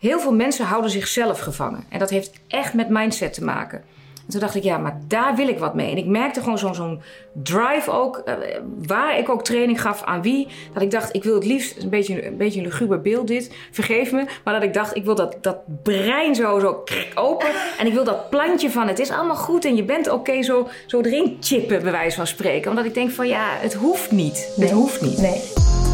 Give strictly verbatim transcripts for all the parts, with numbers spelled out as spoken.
heel veel mensen houden zichzelf gevangen. En dat heeft echt met mindset te maken. En toen dacht ik, ja, maar daar wil ik wat mee. En ik merkte gewoon zo'n, zo'n drive ook, uh, waar ik ook training gaf aan wie. Dat ik dacht, ik wil het liefst, een beetje een, beetje een luguber beeld dit, vergeef me. Maar dat ik dacht, ik wil dat, dat brein zo, zo open. En ik wil dat plantje van, het is allemaal goed en je bent oké okay, zo, zo erin chippen, bij wijze van spreken. Omdat ik denk van, ja, het hoeft niet. Nee. Het hoeft niet. Nee.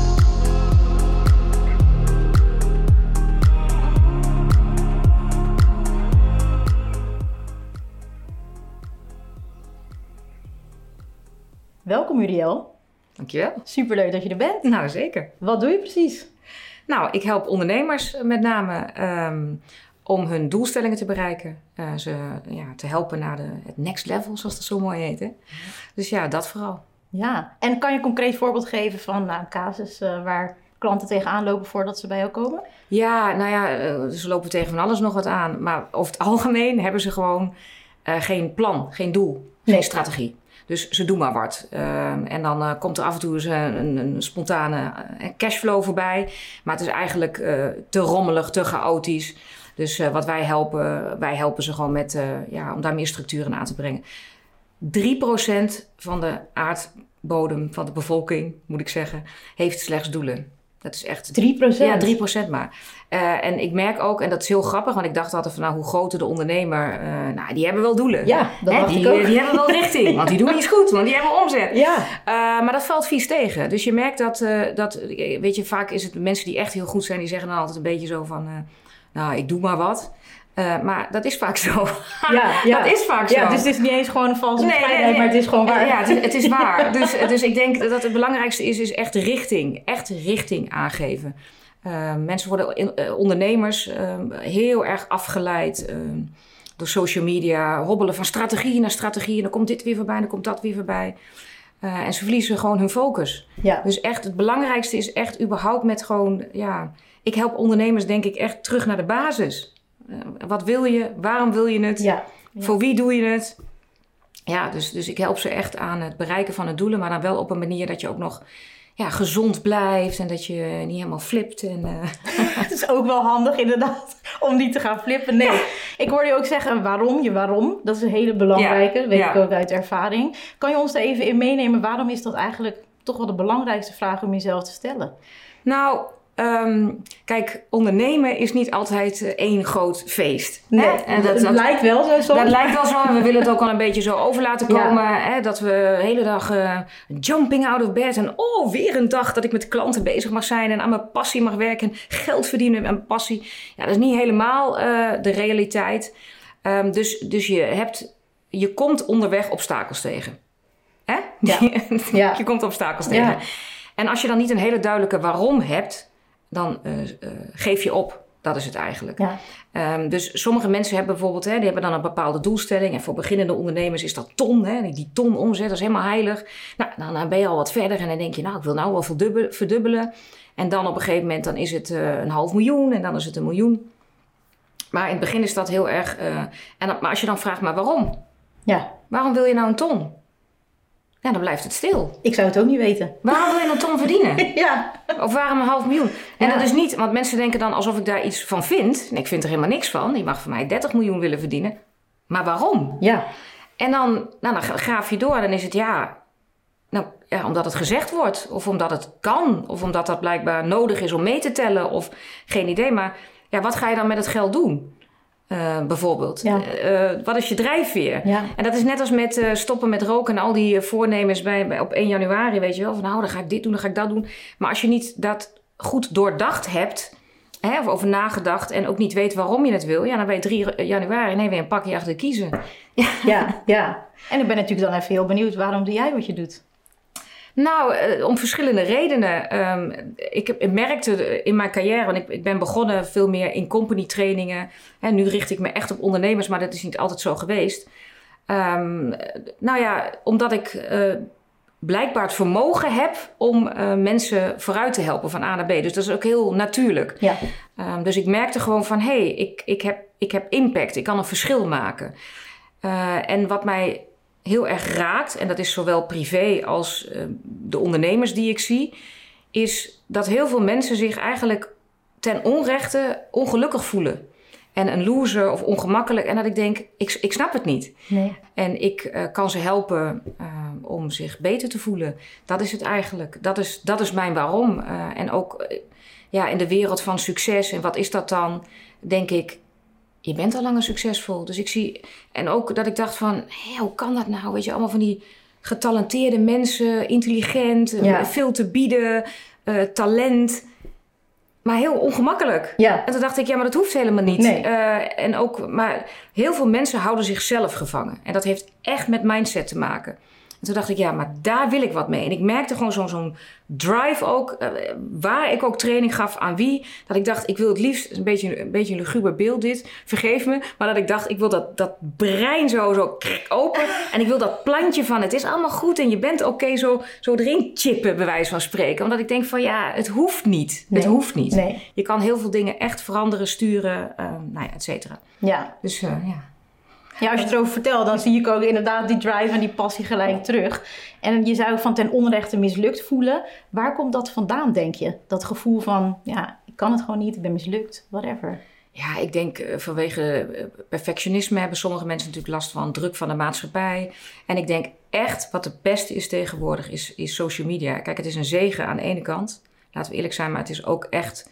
Welkom Uriel. Dankjewel. Superleuk dat je er bent. Nou, zeker. Wat doe je precies? Nou, ik help ondernemers met name um, om hun doelstellingen te bereiken. Uh, ze ja, te helpen naar de, het next level, zoals dat zo mooi heet. Hè? Dus ja, dat vooral. Ja, en kan je een concreet voorbeeld geven van nou, een casus uh, waar klanten tegenaan lopen voordat ze bij jou komen? Ja, nou ja, uh, ze lopen tegen van alles nog wat aan. Maar over het algemeen hebben ze gewoon uh, geen plan, geen doel, nee. geen strategie. Dus ze doen maar wat. Uh, en dan uh, komt er af en toe eens een, een, een spontane uh, cashflow voorbij. Maar het is eigenlijk uh, te rommelig, te chaotisch. Dus uh, wat wij helpen, wij helpen ze gewoon met, uh, ja, om daar meer structuren aan te brengen. drie procent van de aardbodem van de bevolking, moet ik zeggen, heeft slechts doelen. Dat is echt... drie procent? Ja, drie procent maar. Uh, en ik merk ook, en dat is heel grappig, want ik dacht altijd van nou, hoe groter de ondernemer, uh, nou, die hebben wel doelen. Ja, dat dacht die, ik ook. Die hebben wel richting, want die doen iets goed, want die hebben omzet. Ja. Uh, maar dat valt vies tegen. Dus je merkt dat, uh, dat, weet je, vaak is het mensen die echt heel goed zijn, die zeggen dan altijd een beetje zo van, uh, nou, ik doe maar wat. Uh, maar dat is vaak zo. Ja, ja. Dat is vaak zo. Ja, dus het is niet eens gewoon een valse nee, bescheidenheid, nee, nee. maar het is gewoon waar. Ja, het is, het is waar. Dus, dus ik denk dat het belangrijkste is, is echt richting. Echt richting aangeven. Uh, mensen worden, in, uh, ondernemers, uh, heel erg afgeleid uh, door social media. Hobbelen van strategie naar strategie. En dan komt dit weer voorbij en dan komt dat weer voorbij. Uh, en ze verliezen gewoon hun focus. Ja. Dus echt het belangrijkste is echt überhaupt met gewoon... ja, ik help ondernemers denk ik echt terug naar de basis. Uh, wat wil je? Waarom wil je het? Ja. Ja. Voor wie doe je het? Ja, dus, dus ik help ze echt aan het bereiken van de doelen. Maar dan wel op een manier dat je ook nog ja, gezond blijft. En dat je niet helemaal flipt. En, uh... Het is ook wel handig inderdaad om niet te gaan flippen. Nee, ja. Ik hoorde je ook zeggen waarom. Je waarom. Dat is een hele belangrijke. Ja. Weet ja. ik ook uit ervaring. Kan je ons er even in meenemen? Waarom is dat eigenlijk toch wel de belangrijkste vraag om jezelf te stellen? Nou... Um, kijk, ondernemen is niet altijd uh, één groot feest. Nee, hè? En dat, dat, dat lijkt wel zo soms. Dat lijkt wel zo en we willen het ook wel een beetje zo over laten komen. Ja. Hè? Dat we de hele dag uh, jumping out of bed en oh, weer een dag dat ik met klanten bezig mag zijn en aan mijn passie mag werken en geld verdienen met mijn passie. Ja, dat is niet helemaal uh, de realiteit. Um, dus, dus je hebt, je komt onderweg obstakels tegen. Hè? Ja. Ja. Je komt obstakels tegen. Ja. En als je dan niet een hele duidelijke waarom hebt, dan uh, uh, geef je op. Dat is het eigenlijk. Ja. Um, dus sommige mensen hebben bijvoorbeeld, hè, die hebben dan een bepaalde doelstelling. En voor beginnende ondernemers is dat ton. Hè, die ton omzet, dat is helemaal heilig. Nou, dan, dan ben je al wat verder en dan denk je, nou, ik wil nou wel verdubbelen. verdubbelen. En dan op een gegeven moment dan is het uh, een half miljoen en dan is het een miljoen. Maar in het begin is dat heel erg... Uh, en dan, maar als je dan vraagt, maar waarom? Ja. Waarom wil je nou een ton? Ja, dan blijft het stil. Ik zou het ook niet weten. Waarom wil je een ton verdienen? Ja. Of waarom een half miljoen? En Ja. dat is niet, want mensen denken dan alsof ik daar iets van vind. Nee, ik vind er helemaal niks van. Je mag van mij dertig miljoen willen verdienen. Maar waarom? Ja. En dan, nou, dan graaf je door. Dan is het ja, nou, ja, omdat het gezegd wordt. Of omdat het kan. Of omdat dat blijkbaar nodig is om mee te tellen. Of geen idee. Maar ja, wat ga je dan met het geld doen? Uh, bijvoorbeeld. Ja. Uh, wat is je drijfveer? Ja. En dat is net als met uh, stoppen met roken en al die uh, voornemens bij, bij, op één januari, weet je wel. Van nou, dan ga ik dit doen, dan ga ik dat doen. Maar als je niet dat goed doordacht hebt, hè, of over nagedacht en ook niet weet waarom je het wil, ja, dan ben je drie januari nee, weer een pakje achter de kiezen. Ja. Ja, ja. En ik ben natuurlijk dan even heel benieuwd, waarom doe jij wat je doet? Nou, uh, om verschillende redenen. Um, ik, heb, ik merkte in mijn carrière, want ik, ik ben begonnen veel meer in company trainingen. En nu richt ik me echt op ondernemers, maar dat is niet altijd zo geweest. Um, nou ja, omdat ik uh, blijkbaar het vermogen heb om uh, mensen vooruit te helpen van A naar B. Dus dat is ook heel natuurlijk. Ja. Um, dus ik merkte gewoon van, hé, hey, ik, ik, heb, ik heb impact. Ik kan een verschil maken. Uh, en wat mij heel erg raakt, en dat is zowel privé als uh, de ondernemers die ik zie, is dat heel veel mensen zich eigenlijk ten onrechte ongelukkig voelen. En een loser of ongemakkelijk. En dat ik denk, ik, ik snap het niet. Nee. En ik uh, kan ze helpen uh, om zich beter te voelen. Dat is het eigenlijk. Dat is, dat is mijn waarom. Uh, en ook uh, ja, in de wereld van succes. En wat is dat dan? Denk ik, je bent al langer succesvol. Dus ik zie... En ook dat ik dacht van, hé, hoe kan dat nou? Weet je, allemaal van die getalenteerde mensen. Intelligent, ja. veel te bieden, uh, talent... Maar heel ongemakkelijk. Ja. En toen dacht ik, ja, maar dat hoeft helemaal niet. Nee. Uh, en ook, maar heel veel mensen houden zichzelf gevangen. En dat heeft echt met mindset te maken. En toen dacht ik, ja, maar daar wil ik wat mee. En ik merkte gewoon zo'n, zo'n drive ook, uh, waar ik ook training gaf aan wie. Dat ik dacht, ik wil het liefst, een beetje, een beetje een luguber beeld dit, vergeef me. Maar dat ik dacht, ik wil dat, dat brein zo, zo open. En ik wil dat plantje van, het is allemaal goed en je bent oké, okay, zo, zo erin chippen, bij wijze van spreken. Omdat ik denk van, ja, het hoeft niet. Nee. Het hoeft niet. Nee. Je kan heel veel dingen echt veranderen, sturen, uh, nou ja, et cetera. Ja. Dus uh, ja. Ja, als je het erover vertelt, dan zie ik ook inderdaad die drive en die passie gelijk terug. En je zou van ten onrechte mislukt voelen. Waar komt dat vandaan, denk je? Dat gevoel van, ja, ik kan het gewoon niet, ik ben mislukt, whatever. Ja, ik denk uh, vanwege uh, perfectionisme hebben sommige mensen natuurlijk last van druk van de maatschappij. En ik denk echt, wat het beste is tegenwoordig, is, is social media. Kijk, het is een zegen aan de ene kant, laten we eerlijk zijn, maar het is ook echt...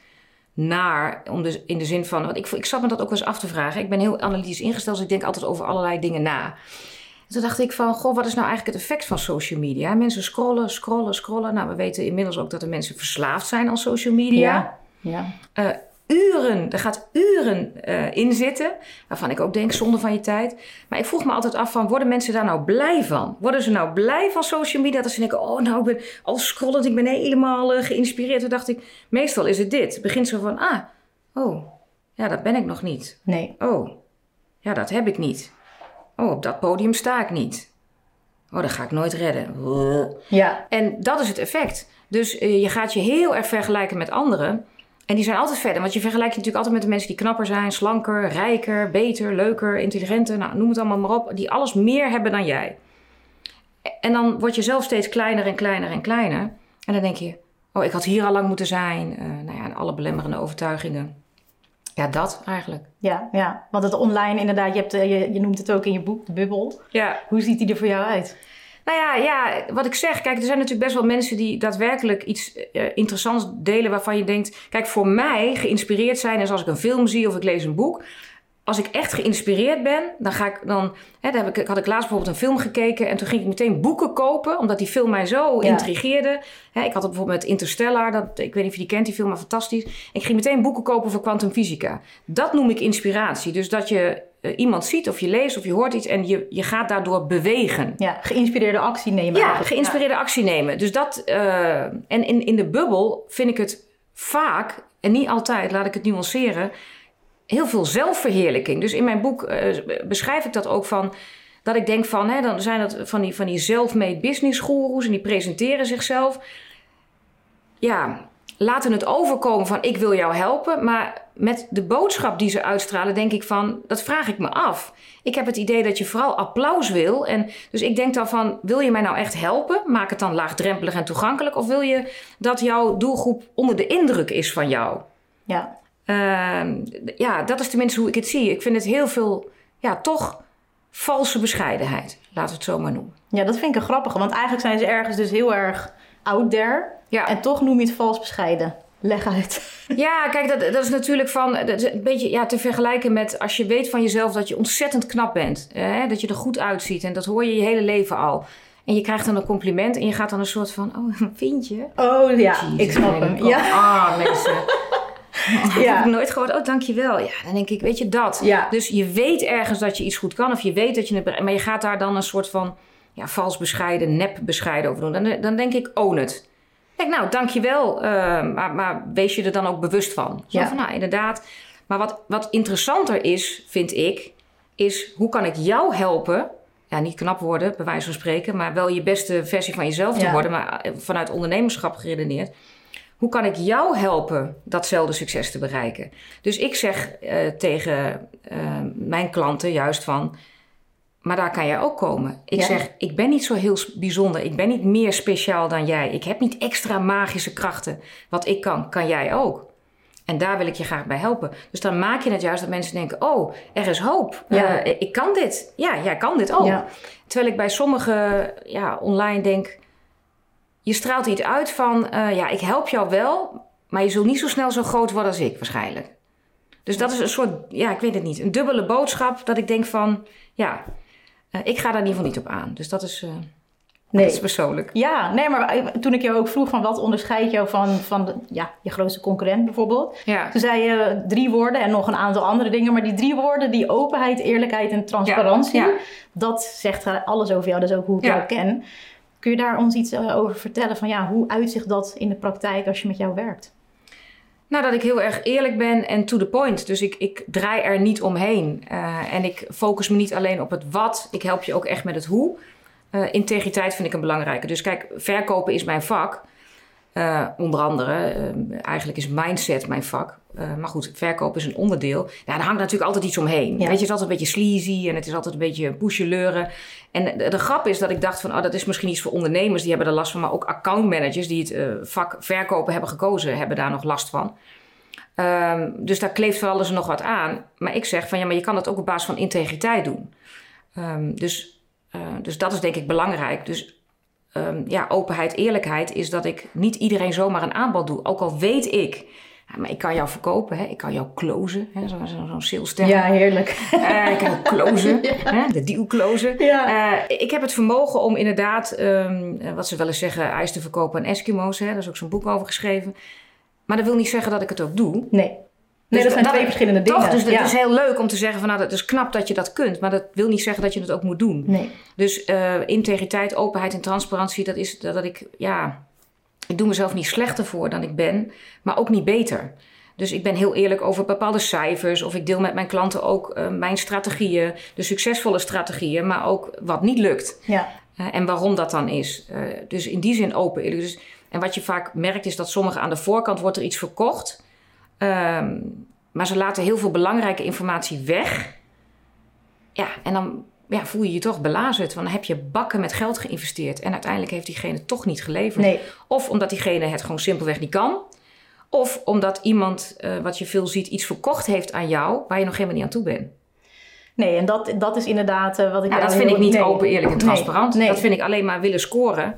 naar, om de, in de zin van... Want ik, ik zat me dat ook wel eens af te vragen. Ik ben heel analytisch ingesteld, dus ik denk altijd over allerlei dingen na. En toen dacht ik van, goh, wat is nou eigenlijk het effect van social media? Mensen scrollen, scrollen, scrollen. Nou, we weten inmiddels ook dat er mensen verslaafd zijn aan social media. Ja, ja. Uh, uren, er gaat uren uh, in zitten. Waarvan ik ook denk, zonde van je tijd. Maar ik vroeg me altijd af van, worden mensen daar nou blij van? Worden ze nou blij van social media? Dat ze denken, oh nou, ik ben al scrollend, ik ben helemaal uh, geïnspireerd. Toen dacht ik, meestal is het dit. Het begint zo van, ah, oh, ja, dat ben ik nog niet. Nee. Oh, ja, dat heb ik niet. Oh, op dat podium sta ik niet. Oh, dat ga ik nooit redden. Ja. En dat is het effect. Dus uh, je gaat je heel erg vergelijken met anderen. En die zijn altijd verder. Want je vergelijkt je natuurlijk altijd met de mensen die knapper zijn, slanker, rijker, beter, leuker, intelligenter. Nou, noem het allemaal maar op. Die alles meer hebben dan jij. En dan word je zelf steeds kleiner en kleiner en kleiner. En dan denk je, oh, ik had hier al lang moeten zijn. Uh, nou ja, en alle belemmerende overtuigingen. Ja, dat eigenlijk. Ja, ja, want het online inderdaad, je, hebt, je, je noemt het ook in je boek, de bubbel. Ja. Hoe ziet die er voor jou uit? Nou ja, ja, wat ik zeg, kijk, er zijn natuurlijk best wel mensen die daadwerkelijk iets uh, interessants delen waarvan je denkt, kijk, voor mij geïnspireerd zijn is als ik een film zie of ik lees een boek. Als ik echt geïnspireerd ben, dan ga ik dan, hè, dan heb ik, had ik laatst bijvoorbeeld een film gekeken en toen ging ik meteen boeken kopen, omdat die film mij zo ja. intrigeerde. Hè, ik had het bijvoorbeeld met Interstellar, dat, ik weet niet of je die kent, die film, maar fantastisch. Ik ging meteen boeken kopen voor kwantumfysica. Dat noem ik inspiratie. Dus dat je uh, iemand ziet of je leest of je hoort iets en je, je gaat daardoor bewegen. Ja, geïnspireerde actie nemen. Ja, eigenlijk. geïnspireerde ja. actie nemen. Dus dat, uh, en in, in de bubbel vind ik het vaak, en niet altijd, laat ik het nuanceren, heel veel zelfverheerlijking. Dus in mijn boek uh, beschrijf ik dat ook van, dat ik denk van, hè, dan zijn dat van die, van die self-made business goeroes en die presenteren zichzelf. Ja, laten het overkomen van ik wil jou helpen, maar met de boodschap die ze uitstralen denk ik van, dat vraag ik me af. Ik heb het idee dat je vooral applaus wil en dus ik denk dan van, wil je mij nou echt helpen? Maak het dan laagdrempelig en toegankelijk of wil je dat jouw doelgroep onder de indruk is van jou? Ja. Uh, ja, dat is tenminste hoe ik het zie. Ik vind het heel veel, ja, toch valse bescheidenheid. Laten we het zo maar noemen. Ja, dat vind ik een grappige. Want eigenlijk zijn ze ergens dus heel erg out there. Ja. En toch noem je het vals bescheiden. Leg uit. Ja, kijk, dat, dat is natuurlijk van, dat is een beetje ja, te vergelijken met als je weet van jezelf dat je ontzettend knap bent. Hè, dat je er goed uitziet. En dat hoor je je hele leven al. En je krijgt dan een compliment en je gaat dan een soort van, oh, vind je? Oh ja, Jezus, ik snap hem. Ja. Ah, mensen. Oh, dat ja. heb ik nooit gehoord. Oh, dankjewel. Ja, dan denk ik, weet je dat. Ja. Dus je weet ergens dat je iets goed kan. Of je weet dat je het... Maar je gaat daar dan een soort van ja, vals bescheiden, nep bescheiden over doen. Dan, dan denk ik, own het. Denk, nou, dankjewel. Uh, maar, maar wees je er dan ook bewust van. Zo ja. van, nou, inderdaad. Maar wat, wat interessanter is, vind ik, is hoe kan ik jou helpen... Ja, niet knap worden, bij wijze van spreken... maar wel je beste versie van jezelf te ja. worden... maar vanuit ondernemerschap geredeneerd... Hoe kan ik jou helpen datzelfde succes te bereiken? Dus ik zeg uh, tegen uh, mijn klanten juist van... maar daar kan jij ook komen. Ik ja. zeg, ik ben niet zo heel bijzonder. Ik ben niet meer speciaal dan jij. Ik heb niet extra magische krachten. Wat ik kan, kan jij ook. En daar wil ik je graag bij helpen. Dus dan maak je het juist dat mensen denken... oh, er is hoop. Ja. Uh, ik kan dit. Ja, jij kan dit ook. Ja. Terwijl ik bij sommigen ja, online denk... je straalt iets uit van... Uh, ja, ik help jou wel... maar je zult niet zo snel zo groot worden als ik waarschijnlijk. Dus dat is een soort... ja, ik weet het niet. Een dubbele boodschap dat ik denk van... ja, uh, ik ga daar in ieder geval niet op aan. Dus dat is... Uh, Nee. Dat is persoonlijk. Ja, nee, maar toen ik jou ook vroeg van wat onderscheidt jou van, van de, ja, je grootste concurrent bijvoorbeeld. Ja. Toen zei je drie woorden en nog een aantal andere dingen. Maar die drie woorden, die openheid, eerlijkheid en transparantie. Ja. Ja. Dat zegt alles over jou, dat is ook hoe ik ja. jou ken. Kun je daar ons iets over vertellen van ja, hoe uitzicht dat in de praktijk als je met jou werkt? Nou, dat ik heel erg eerlijk ben en to the point. Dus ik, ik draai er niet omheen. Uh, en ik focus me niet alleen op het wat. Ik help je ook echt met het hoe. Uh, integriteit vind ik een belangrijke. Dus kijk, verkopen is mijn vak. Uh, onder andere, uh, eigenlijk is mindset mijn vak. Uh, maar goed, verkopen is een onderdeel. Ja, daar hangt natuurlijk altijd iets omheen. Ja. Weet je, het is altijd een beetje sleazy en het is altijd een beetje pusheleuren. En de, de grap is dat ik dacht van, oh, dat is misschien iets voor ondernemers. Die hebben er last van, maar ook accountmanagers die het uh, vak verkopen hebben gekozen, hebben daar nog last van. Um, dus daar kleeft van alles en nog wat aan. Maar ik zeg van, ja, maar je kan het ook op basis van integriteit doen. Um, dus... Uh, dus dat is denk ik belangrijk. Dus um, ja, openheid, eerlijkheid is dat ik niet iedereen zomaar een aanbod doe. Ook al weet ik, ja, maar ik kan jou verkopen, hè? Ik kan jou closen, hè? Zo, zo, zo'n sales term. Ja, heerlijk. Uh, ik kan jou closen, ja. Hè? De deal closen. Ja. Uh, ik heb het vermogen om inderdaad, um, wat ze wel eens zeggen, ijs te verkopen aan Eskimo's. Hè? Daar is ook zo'n boek over geschreven. Maar dat wil niet zeggen dat ik het ook doe. Nee. Nee, dus dat zijn dat, twee verschillende dingen. Toch, dus ja. het is heel leuk om te zeggen van nou, dat is knap dat je dat kunt. Maar dat wil niet zeggen dat je het ook moet doen. Nee. Dus uh, integriteit, openheid en transparantie, dat is dat, dat ik, ja, ik doe mezelf niet slechter voor dan ik ben, maar ook niet beter. Dus ik ben heel eerlijk over bepaalde cijfers. Of ik deel met mijn klanten ook uh, mijn strategieën, de succesvolle strategieën, maar ook wat niet lukt. Ja. Uh, en waarom dat dan is. Uh, dus in die zin open eerlijk. Dus, en wat je vaak merkt is dat sommigen aan de voorkant wordt er iets verkocht. Um, maar ze laten heel veel belangrijke informatie weg. Ja, en dan ja, voel je je toch belazerd. Want dan heb je bakken met geld geïnvesteerd. En uiteindelijk heeft diegene toch niet geleverd. Nee. Of omdat diegene het gewoon simpelweg niet kan. Of omdat iemand, uh, wat je veel ziet, iets verkocht heeft aan jou waar je nog helemaal niet aan toe bent. Nee, en dat, dat is inderdaad uh, wat ik... Ja, dat vind ik niet nee. open, eerlijk en transparant. Nee. Nee. Dat vind ik alleen maar willen scoren.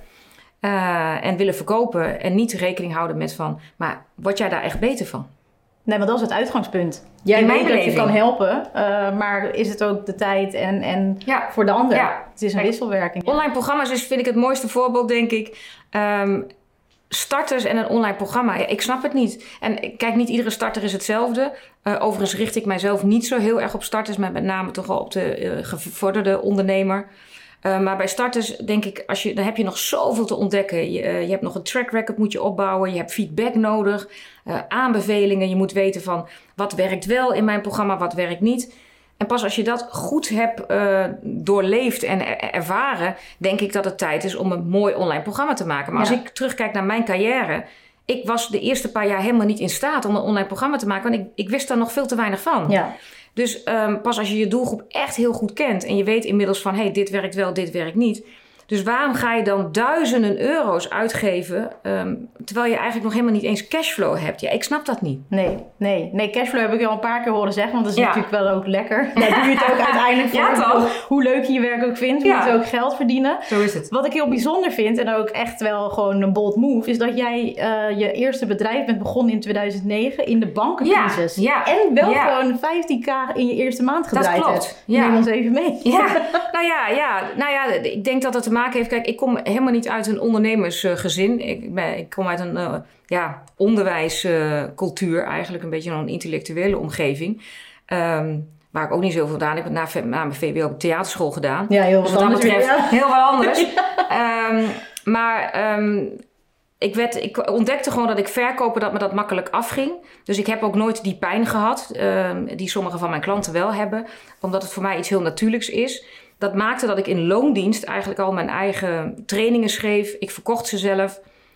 Uh, en willen verkopen. En niet rekening houden met van, maar word jij daar echt beter van? Nee, maar dat is het uitgangspunt. Jij weet dat je kan helpen, uh, maar is het ook de tijd en, en ja. voor de ander? Ja. Het is een wisselwerking. Online programma's is, vind ik het mooiste voorbeeld, denk ik. Um, starters en een online programma. Ja, ik snap het niet. En kijk, niet iedere starter is hetzelfde. Uh, overigens richt ik mijzelf niet zo heel erg op starters, maar met name toch wel op de uh, gevorderde ondernemer. Uh, maar bij starters denk ik, als je, dan heb je nog zoveel te ontdekken. Je, uh, je hebt nog een track record moet je opbouwen. Je hebt feedback nodig. Uh, aanbevelingen. Je moet weten van wat werkt wel in mijn programma, wat werkt niet. En pas als je dat goed hebt uh, doorleefd en er- ervaren, denk ik dat het tijd is om een mooi online programma te maken. Maar ja. als ik terugkijk naar mijn carrière, ik was de eerste paar jaar helemaal niet in staat om een online programma te maken. Want ik, ik wist daar nog veel te weinig van. Ja. Dus um, pas als je je doelgroep echt heel goed kent en je weet inmiddels van, hé, hey, dit werkt wel, dit werkt niet. Dus waarom ga je dan duizenden euro's uitgeven, um, terwijl je eigenlijk nog helemaal niet eens cashflow hebt? Ja, ik snap dat niet. Nee, nee, nee, cashflow heb ik je al een paar keer horen zeggen, want dat is ja. natuurlijk wel ook lekker. Daar doe je het ook uiteindelijk voor. Ja, toch? Hoe leuk je je werk ook vindt, ja. moet je ook geld verdienen. Zo is het. Wat ik heel bijzonder vind, en ook echt wel gewoon een bold move, is dat jij uh, je eerste bedrijf bent begonnen in tweeduizend negen in de bankencrisis. Ja, ja. En wel ja. gewoon vijftien k in je eerste maand gedraaid dat klopt. hebt. Ja. Neem ons even mee. Ja. nou ja, ja, nou ja, ik denk dat dat te maken heeft. Kijk, ik kom helemaal niet uit een ondernemersgezin. Ik, ben, ik kom uit een uh, ja, onderwijscultuur, uh, eigenlijk een beetje een intellectuele omgeving. Um, waar ik ook niet zoveel gedaan heb. Na, na mijn V W O heb ik theaterschool gedaan. Ja, heel wat dus wat anders. Dat betreft, ja. heel wat anders. ja. um, maar um, ik, werd, ik ontdekte gewoon dat ik verkopen dat me dat makkelijk afging. Dus ik heb ook nooit die pijn gehad. Um, die sommige van mijn klanten wel hebben. Omdat het voor mij iets heel natuurlijks is. Dat maakte dat ik in loondienst eigenlijk al mijn eigen trainingen schreef. Ik verkocht ze zelf.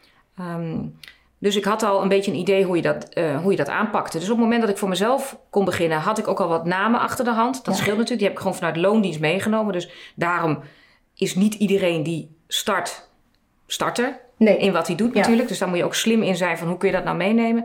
Um, dus ik had al een beetje een idee hoe je, dat, uh, hoe je dat aanpakte. Dus op het moment dat ik voor mezelf kon beginnen, had ik ook al wat namen achter de hand. Dat ja. scheelt natuurlijk. Die heb ik gewoon vanuit loondienst meegenomen. Dus daarom is niet iedereen die start, starter. Nee. In wat hij doet ja. natuurlijk. Dus daar moet je ook slim in zijn van hoe kun je dat nou meenemen.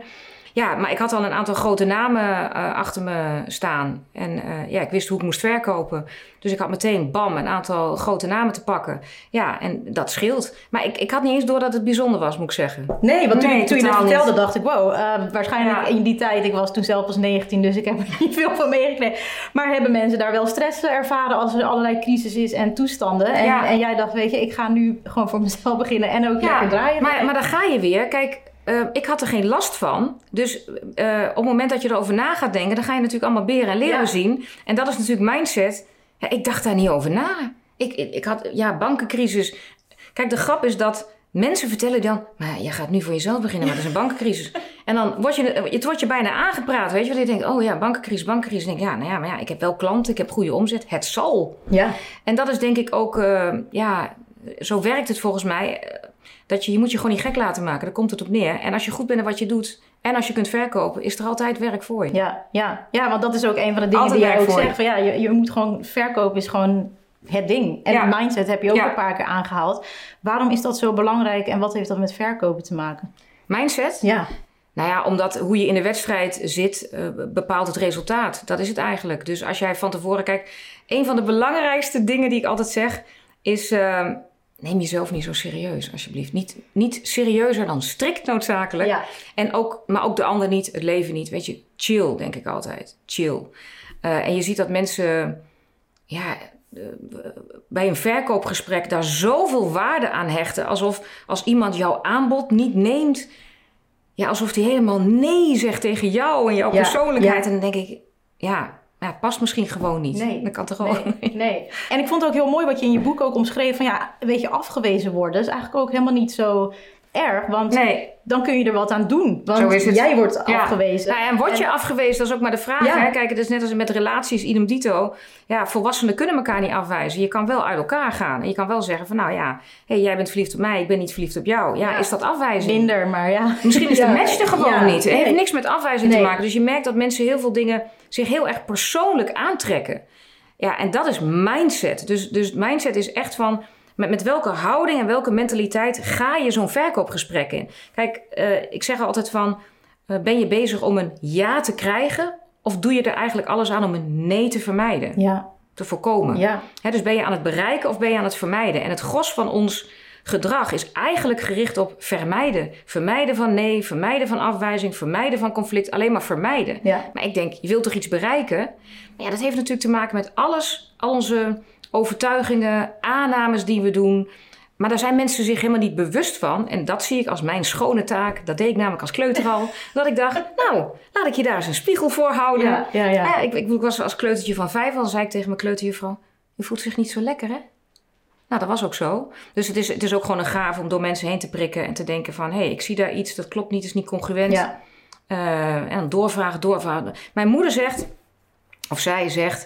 Ja, maar ik had al een aantal grote namen uh, achter me staan. En uh, ja, ik wist hoe ik moest verkopen. Dus ik had meteen, bam, een aantal grote namen te pakken. Ja, en dat scheelt. Maar ik, ik had niet eens door dat het bijzonder was, moet ik zeggen. Nee, want toen, nee, toen je dat vertelde, niet. dacht ik, wow, uh, waarschijnlijk ja. in die tijd, ik was toen zelf pas negentien, dus ik heb er niet veel van meegekregen. Maar hebben mensen daar wel stress ervaren als er allerlei crisis is en toestanden? En, ja. en jij dacht, weet je, ik ga nu gewoon voor mezelf beginnen en ook ja, lekker draaien. Maar, maar dan ga je weer, kijk... Uh, ik had er geen last van. Dus uh, op het moment dat je erover na gaat denken... dan ga je natuurlijk allemaal beren en leeuwen ja. zien. En dat is natuurlijk mindset. Ja, ik dacht daar niet over na. Ik, ik, ik had, ja, bankencrisis. Kijk, de grap is dat mensen vertellen dan... maar je gaat nu voor jezelf beginnen, maar het is een bankencrisis. En dan word je, het wordt je bijna aangepraat, weet je. Want je denkt, oh ja, bankencrisis, bankencrisis. En denk ik, ja, nou ja, maar ja, ik heb wel klanten, ik heb goede omzet. Het zal. Ja. En dat is denk ik ook, uh, ja, zo werkt het volgens mij... Dat je, je moet je gewoon niet gek laten maken. Daar komt het op neer. En als je goed bent in wat je doet... en als je kunt verkopen... is er altijd werk voor je. Ja, ja. ja want dat is ook een van de dingen altijd die jij ook zegt. Van, ja, je, je moet gewoon... verkopen is gewoon het ding. En ja. mindset heb je ook ja. een paar keer aangehaald. Waarom is dat zo belangrijk... en wat heeft dat met verkopen te maken? Mindset? Ja. Nou ja, omdat hoe je in de wedstrijd zit... Uh, bepaalt het resultaat. Dat is het eigenlijk. Dus als jij van tevoren... Kijk, een van de belangrijkste dingen die ik altijd zeg... is... Uh, Neem jezelf niet zo serieus, alsjeblieft. Niet, niet serieuzer dan strikt noodzakelijk. Ja. En ook, maar ook de ander niet, het leven niet. Weet je, chill, denk ik altijd. Chill. Uh, en je ziet dat mensen... ja, uh, bij een verkoopgesprek daar zoveel waarde aan hechten. Alsof als iemand jouw aanbod niet neemt... ja, alsof die helemaal nee zegt tegen jou en jouw ja. persoonlijkheid. Ja. En dan denk ik, ja... Ja, het past misschien gewoon niet. Nee. Dat kan toch gewoon nee, nee. En ik vond het ook heel mooi wat je in je boek ook omschreef. Van ja, weet je, afgewezen worden is eigenlijk ook helemaal niet zo erg. Want nee. dan kun je er wat aan doen. Want zo is het. Jij wordt ja. afgewezen. Nou, en word je en... afgewezen, dat is ook maar de vraag. Ja. Hè? Kijk, het is net als met relaties, idem dito. Ja, volwassenen kunnen elkaar niet afwijzen. Je kan wel uit elkaar gaan. En je kan wel zeggen van, nou ja, hey, jij bent verliefd op mij, ik ben niet verliefd op jou. Ja, ja. is dat afwijzing? Minder, maar ja. Misschien is de ja. match er gewoon ja. niet. Het nee. heeft niks met afwijzing nee. te maken. Dus je merkt dat mensen heel veel dingen zich heel erg persoonlijk aantrekken. Ja, en dat is mindset. Dus, dus mindset is echt van... Met, met welke houding en welke mentaliteit ga je zo'n verkoopgesprek in? Kijk, uh, ik zeg altijd van... Uh, ben je bezig om een ja te krijgen... of doe je er eigenlijk alles aan om een nee te vermijden? Ja. Te voorkomen. Ja. He, dus ben je aan het bereiken of ben je aan het vermijden? En het gros van ons gedrag is eigenlijk gericht op vermijden. Vermijden van nee, vermijden van afwijzing... vermijden van conflict, alleen maar vermijden. Ja. Maar ik denk, je wilt toch iets bereiken? Maar ja, dat heeft natuurlijk te maken met alles... al onze... overtuigingen, aannames die we doen. Maar daar zijn mensen zich helemaal niet bewust van. En dat zie ik als mijn schone taak. Dat deed ik namelijk als kleuter al. Dat ik dacht, nou, laat ik je daar eens een spiegel voor houden. Ja, ja, ja. Ja, ik, ik, ik was als kleutertje van vijf. Al zei ik tegen mijn kleuterjuffrouw... je voelt zich niet zo lekker, hè? Nou, dat was ook zo. Dus het is, het is ook gewoon een gave om door mensen heen te prikken... en te denken van, hé, hey, ik zie daar iets, dat klopt niet, is niet congruent. Ja. Uh, en dan doorvragen, doorvragen. Mijn moeder zegt, of zij zegt...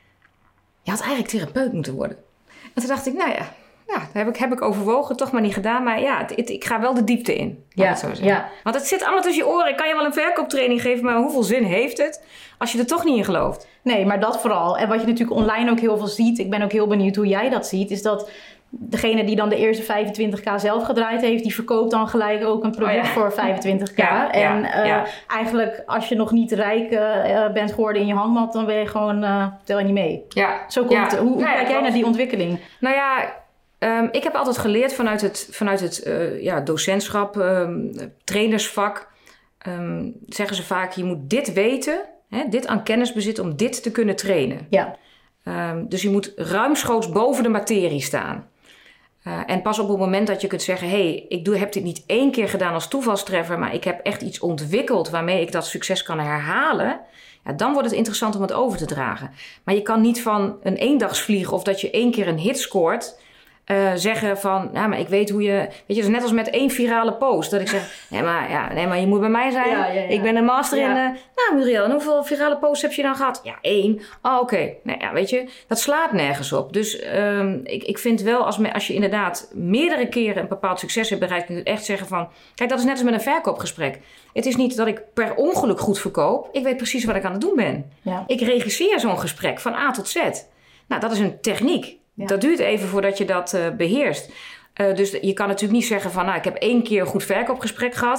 je had eigenlijk therapeut moeten worden. En toen dacht ik, nou ja, ja dat heb ik, heb ik overwogen, toch maar niet gedaan. Maar ja, het, het, ik ga wel de diepte in. Ja, het zo zeggen. Ja. Want het zit allemaal tussen je oren. Ik kan je wel een verkooptraining geven, maar hoeveel zin heeft het als je er toch niet in gelooft? Nee, maar dat vooral. En wat je natuurlijk online ook heel veel ziet, ik ben ook heel benieuwd hoe jij dat ziet, is dat degene die dan de eerste vijfentwintig k zelf gedraaid heeft, die verkoopt dan gelijk ook een product oh ja. voor vijfentwintig k. Ja, en ja, uh, ja. eigenlijk als je nog niet rijk uh, bent geworden in je hangmat, dan ben je gewoon, uh, tel je niet mee. Ja. Zo komt ja. het. Hoe, hoe ja, kijk ja, jij naar die ontwikkeling? Nou ja, um, ik heb altijd geleerd vanuit het, vanuit het uh, ja, docentschap, um, trainersvak, um, zeggen ze vaak, je moet dit weten, hè, dit aan kennis bezitten om dit te kunnen trainen. Ja. Um, dus je moet ruimschoots boven de materie staan. Uh, en pas op het moment dat je kunt zeggen... hé, hey, ik doe, heb dit niet één keer gedaan als toevalstreffer... maar ik heb echt iets ontwikkeld waarmee ik dat succes kan herhalen... Ja, dan wordt het interessant om het over te dragen. Maar je kan niet van een eendagsvlieg of dat je één keer een hit scoort... Uh, zeggen van, nou, maar ik weet hoe je... Weet je, dat is net als met één virale post. Dat ik zeg, nee, maar, ja, nee, maar je moet bij mij zijn. Ja, ja, ja. Ik ben een master ja. in... Uh, nou, Muriel, en hoeveel virale posts heb je dan gehad? Ja, één. Oh, oké. Okay. Nou ja, weet je, dat slaat nergens op. Dus um, ik, ik vind wel, als, me, als je inderdaad meerdere keren een bepaald succes hebt bereikt... kun je echt zeggen van... Kijk, dat is net als met een verkoopgesprek. Het is niet dat ik per ongeluk goed verkoop. Ik weet precies wat ik aan het doen ben. Ja. Ik regisseer zo'n gesprek van A tot Z. Nou, dat is een techniek. Ja. Dat duurt even voordat je dat uh, beheerst. Uh, dus je kan natuurlijk niet zeggen van... nou, ik heb één keer een goed verkoopgesprek gehad.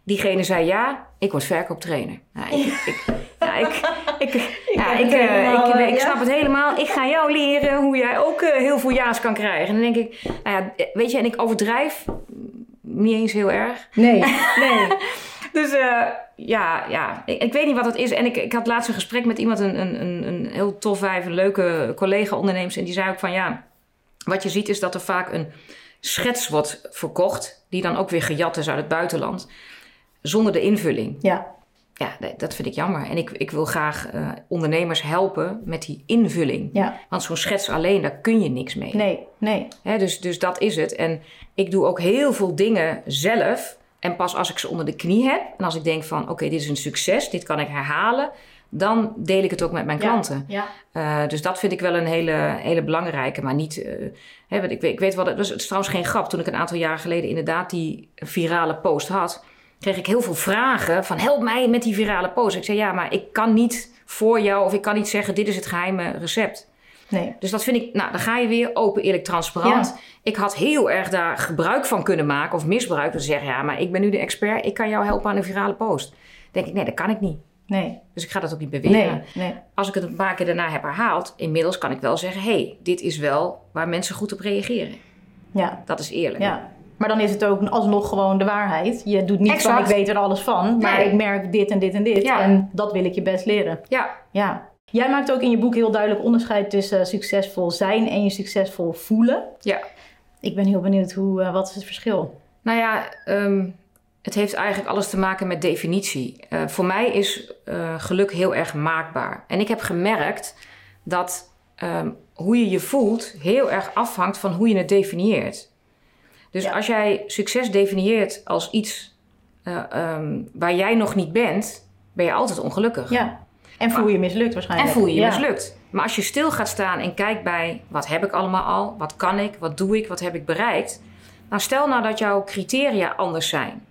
Diegene zei ja, ik word verkooptrainer. Nou, ik, ik, ja, ik, ik, ja, ik, uh, ik, ik, ik snap het helemaal. Ik ga jou leren hoe jij ook uh, heel veel ja's kan krijgen. En dan denk ik, nou ja, weet je, en ik overdrijf niet eens heel erg. Nee, nee. Dus uh, ja, ja ik, ik weet niet wat het is. En ik, ik had laatst een gesprek met iemand, een, een, een heel tof wijf, een leuke collega-ondernemers. En die zei ook van ja, wat je ziet is dat er vaak een schets wordt verkocht. Die dan ook weer gejat is uit het buitenland. Zonder de invulling. Ja. Ja, dat vind ik jammer. En ik, ik wil graag uh, ondernemers helpen met die invulling. Ja. Want zo'n schets alleen, daar kun je niks mee. Nee, nee. Hè, dus, dus dat is het. En ik doe ook heel veel dingen zelf. En pas als ik ze onder de knie heb. En als ik denk van, oké, okay, dit is een succes. Dit kan ik herhalen. Dan deel ik het ook met mijn klanten. Ja, ja. Uh, dus dat vind ik wel een hele, hele belangrijke. Maar niet... Uh, hè, ik, weet, ik weet wel, het was, het is trouwens geen grap. Toen ik een aantal jaren geleden inderdaad die virale post had, kreeg ik heel veel vragen van help mij met die virale post. Ik zei ja, maar ik kan niet voor jou of ik kan niet zeggen dit is het geheime recept. Nee. Dus dat vind ik, nou dan ga je weer open, eerlijk, transparant. Ja. Ik had heel erg daar gebruik van kunnen maken of misbruik. Dus zeggen ja, maar ik ben nu de expert, ik kan jou helpen aan een virale post. Dan denk ik nee, dat kan ik niet. Nee. Dus ik ga dat ook niet beweren. Nee, nee. Als ik het een paar keer daarna heb herhaald, inmiddels kan ik wel zeggen hé, hey, dit is wel waar mensen goed op reageren. Ja. Dat is eerlijk. Ja. Maar dan is het ook alsnog gewoon de waarheid. Je doet niet exact. van ik weet er alles van, maar nee. ik merk dit en dit en dit. Ja. En dat wil ik je best leren. Ja. Ja. Jij maakt ook in je boek heel duidelijk onderscheid tussen succesvol zijn en je succesvol voelen. Ja. Ik ben heel benieuwd, hoe, uh, wat is het verschil? Nou ja, um, het heeft eigenlijk alles te maken met definitie. Uh, voor mij is uh, geluk heel erg maakbaar. En ik heb gemerkt dat um, hoe je je voelt heel erg afhangt van hoe je het definieert. Dus ja. als jij succes definieert als iets uh, um, waar jij nog niet bent, ben je altijd ongelukkig. Ja. En voel je mislukt waarschijnlijk. En voel je je ja. mislukt. Maar als je stil gaat staan en kijkt bij wat heb ik allemaal al, wat kan ik, wat doe ik, wat heb ik bereikt. Nou stel nou dat jouw criteria anders zijn.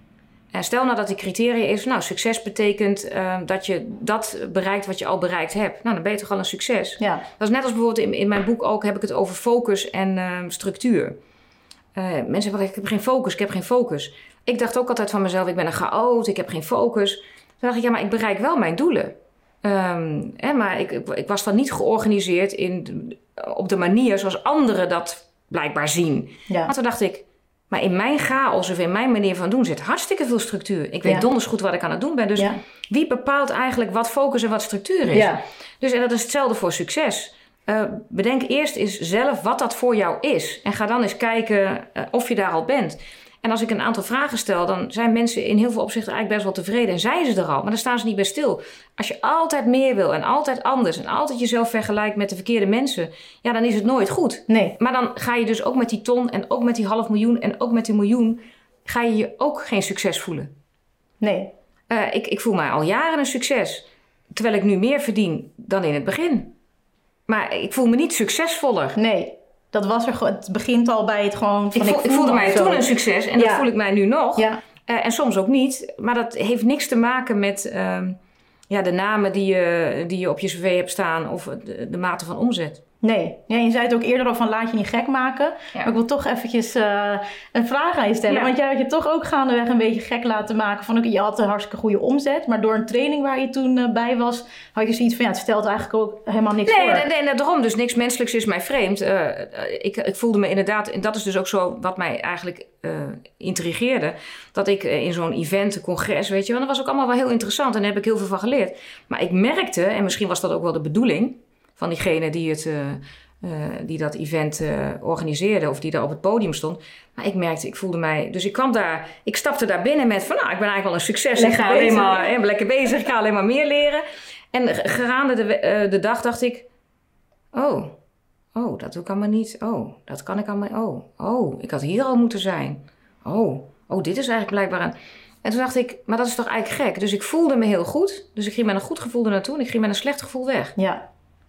En stel nou dat die criteria is, nou succes betekent uh, dat je dat bereikt wat je al bereikt hebt. Nou dan ben je toch al een succes. Ja. Dat is net als bijvoorbeeld in, in mijn boek ook heb ik het over focus en uh, structuur. Uh, mensen zeggen, ik heb geen focus, ik heb geen focus. Ik dacht ook altijd van mezelf, ik ben een chaot, ik heb geen focus. Toen dacht ik, ja, maar ik bereik wel mijn doelen. Um, hè, maar ik, ik, ik was dan niet georganiseerd in, op de manier zoals anderen dat blijkbaar zien. Ja. Maar toen dacht ik, maar in mijn chaos of in mijn manier van doen zit hartstikke veel structuur. Ik weet ja. donders goed wat ik aan het doen ben. Dus ja. wie bepaalt eigenlijk wat focus en wat structuur is? Ja. Dus en dat is hetzelfde voor succes. Uh, bedenk eerst eens zelf wat dat voor jou is. En ga dan eens kijken uh, of je daar al bent. En als ik een aantal vragen stel, dan zijn mensen in heel veel opzichten eigenlijk best wel tevreden. En zijn ze er al, maar dan staan ze niet bij stil. Als je altijd meer wil en altijd anders en altijd jezelf vergelijkt met de verkeerde mensen, ja, dan is het nooit goed. Nee. Maar dan ga je dus ook met die ton en ook met die half miljoen en ook met die miljoen, ga je je ook geen succes voelen. Nee. Uh, ik, ik voel mij al jaren een succes, terwijl ik nu meer verdien dan in het begin. Maar ik voel me niet succesvoller. Nee. Dat was er, het begint al bij het gewoon van ik, voel, ik, ik voelde mij toen een succes en ja. dat voel ik mij nu nog. Ja. Uh, en soms ook niet. Maar dat heeft niks te maken met uh, ja, de namen die je, die je op je cv hebt staan of de, de mate van omzet. Nee, ja, je zei het ook eerder al van laat je niet gek maken. Ja. Maar ik wil toch eventjes uh, een vraag aan je stellen. Ja. Want jij had je toch ook gaandeweg een beetje gek laten maken. Van, je had een hartstikke goede omzet. Maar door een training waar je toen uh, bij was, had je zoiets van ja, het stelt eigenlijk ook helemaal niks nee, voor. Nee, nee, nee, daarom. Dus niks menselijks is mij vreemd. Uh, ik, ik voelde me inderdaad, en dat is dus ook zo wat mij eigenlijk uh, intrigeerde. Dat ik uh, in zo'n event, een congres, weet je, want dat was ook allemaal wel heel interessant. En daar heb ik heel veel van geleerd. Maar ik merkte, en misschien was dat ook wel de bedoeling van diegene die, het, uh, uh, die dat event uh, organiseerde of die daar op het podium stond. Maar ik merkte, ik voelde mij... Dus ik kwam daar, ik stapte daar binnen met van, nou, ik ben eigenlijk wel een succes. Lekker ik ga alleen maar, hè, lekker bezig, ik ga alleen maar meer leren. En geraande de, uh, de dag dacht ik, oh, oh, dat doe ik allemaal niet. Oh, dat kan ik allemaal, oh, oh, ik had hier al moeten zijn. Oh, oh, dit is eigenlijk blijkbaar een... En toen dacht ik, maar dat is toch eigenlijk gek? Dus ik voelde me heel goed. Dus ik ging met een goed gevoel er naartoe en ik ging met een slecht gevoel weg. Ja.